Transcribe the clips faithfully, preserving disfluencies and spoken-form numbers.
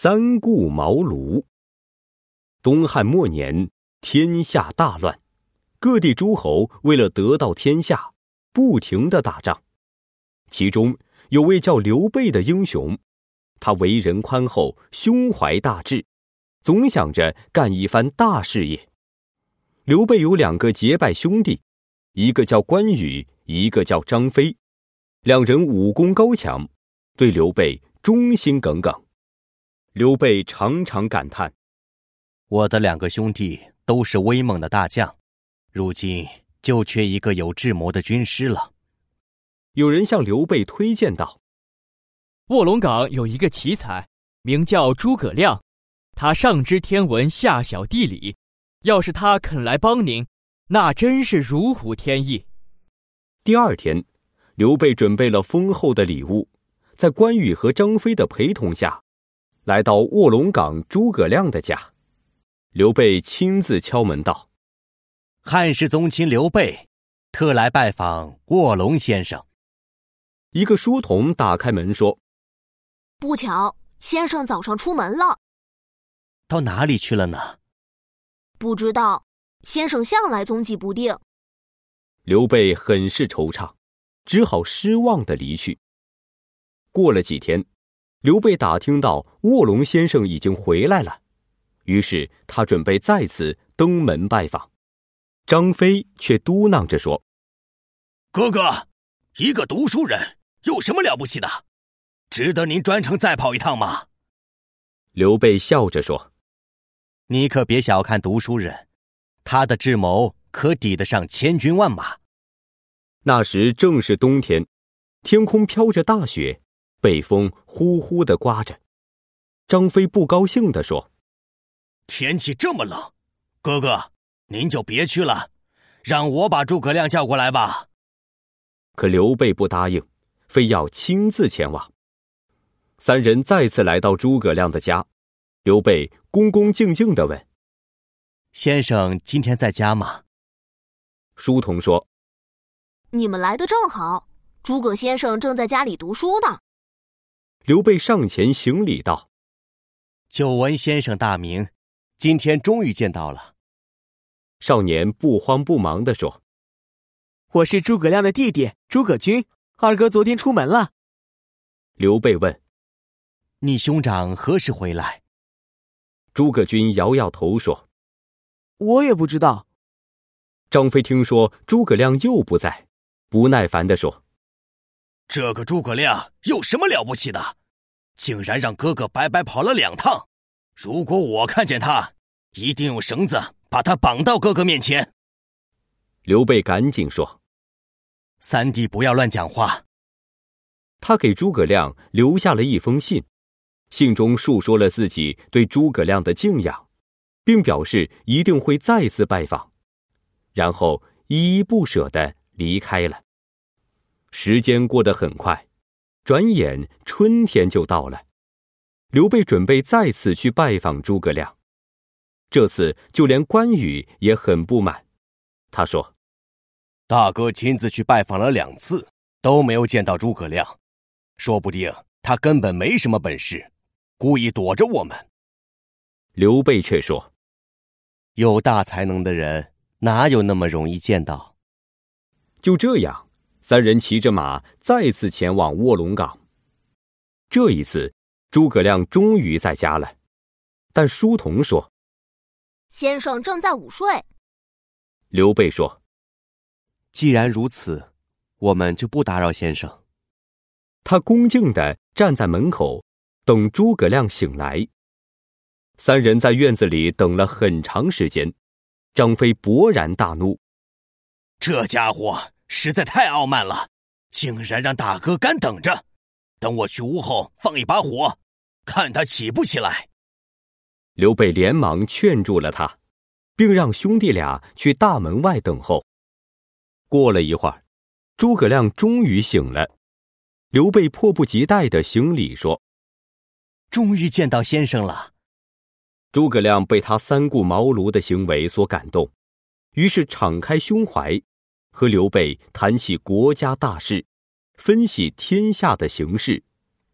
三顾茅庐。东汉末年，天下大乱，各地诸侯为了得到天下，不停地打仗。其中有位叫刘备的英雄，他为人宽厚，胸怀大志，总想着干一番大事业。刘备有两个结拜兄弟，一个叫关羽，一个叫张飞，两人武功高强，对刘备忠心耿耿。刘备常常感叹， 我的两个兄弟都是威猛的大将，如今就缺一个有智谋的军师了。 有人向刘备推荐道， 卧龙岗有一个奇才，名叫诸葛亮，他上知天文，下晓地理，要是他肯来帮您，那真是如虎添翼。 第二天，刘备准备了丰厚的礼物，在关羽和张飞的陪同下，来到卧龙岗诸葛亮的家。刘备亲自敲门道， 汉室宗亲刘备特来拜访卧龙先生。 一个书童打开门说， 不巧，先生早上出门了。 到哪里去了呢？ 不知道，先生向来踪迹不定。 刘备很是惆怅，只好失望地离去。过了几天，刘备打听到卧龙先生已经回来了，于是他准备再次登门拜访。张飞却嘟囔着说， 哥哥，一个读书人有什么了不起的？值得您专程再跑一趟吗？ 刘备笑着说， 你可别小看读书人，他的智谋可抵得上千军万马。 那时正是冬天，天空飘着大雪，北风呼呼地刮着。张飞不高兴地说， 天气这么冷，哥哥您就别去了，让我把诸葛亮叫过来吧。 可刘备不答应，非要亲自前往。三人再次来到诸葛亮的家，刘备恭恭敬敬地问， 先生今天在家吗？ 书童说， 你们来得正好，诸葛先生正在家里读书呢。 刘备上前行礼道， 久闻先生大名，今天终于见到了。 少年不慌不忙地说， 我是诸葛亮的弟弟诸葛均，二哥昨天出门了。 刘备问， 你兄长何时回来？ 诸葛均摇摇头说， 我也不知道。 张飞听说诸葛亮又不在，不耐烦地说， 这个诸葛亮有什么了不起的？竟然让哥哥白白跑了两趟，如果我看见他，一定用绳子把他绑到哥哥面前。 刘备赶紧说， 三弟不要乱讲话。 他给诸葛亮留下了一封信，信中述说了自己对诸葛亮的敬仰，并表示一定会再次拜访，然后依依不舍地离开了。时间过得很快，转眼春天就到了。刘备准备再次去拜访诸葛亮，这次就连关羽也很不满。他说， 大哥亲自去拜访了两次，都没有见到诸葛亮，说不定他根本没什么本事，故意躲着我们。 刘备却说， 有大才能的人哪有那么容易见到？ 就这样，三人骑着马再次前往卧龙岗。这一次诸葛亮终于在家了，但书童说， 先生正在午睡。 刘备说， 既然如此，我们就不打扰先生。 他恭敬地站在门口，等诸葛亮醒来。三人在院子里等了很长时间，张飞勃然大怒， 这家伙实在太傲慢了，竟然让大哥干等着，等我去屋后放一把火，看他起不起来。 刘备连忙劝住了他，并让兄弟俩去大门外等候。过了一会儿，诸葛亮终于醒了。刘备迫不及待地行礼说， 终于见到先生了。 诸葛亮被他三顾茅庐的行为所感动，于是敞开胸怀，和刘备谈起国家大事，分析天下的形势。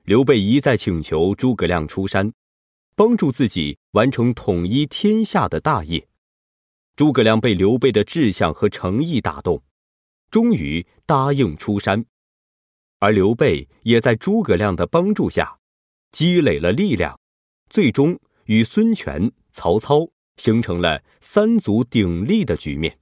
刘备一再请求诸葛亮出山，帮助自己完成统一天下的大业。诸葛亮被刘备的志向和诚意打动，终于答应出山。而刘备也在诸葛亮的帮助下积累了力量，最终与孙权、曹操形成了三足鼎立的局面。